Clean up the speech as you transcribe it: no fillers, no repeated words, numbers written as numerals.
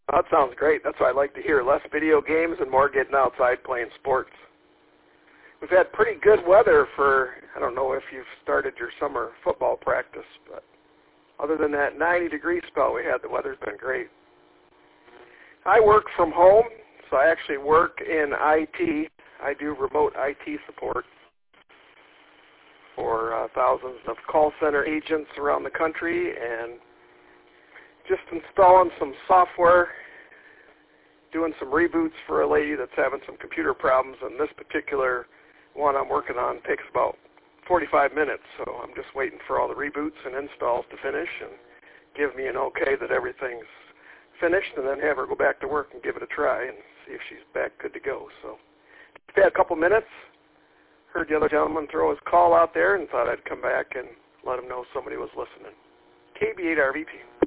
That sounds great. That's what I like to hear. Less video games and more getting outside playing sports. We've had pretty good weather for, I don't know if you've started your summer football practice, but other than that 90-degree spell we had, the weather's been great. I work from home, so I actually work in IT. I do remote IT support for thousands of call center agents around the country, and just installing some software, doing some reboots for a lady that's having some computer problems, and this particular one I'm working on takes about 45 minutes, so I'm just waiting for all the reboots and installs to finish and give me an okay that everything's finished, and then have her go back to work and give it a try and see if she's back good to go. So just had a couple minutes, heard the other gentleman throw his call out there and thought I'd come back and let him know somebody was listening. KB8RVP.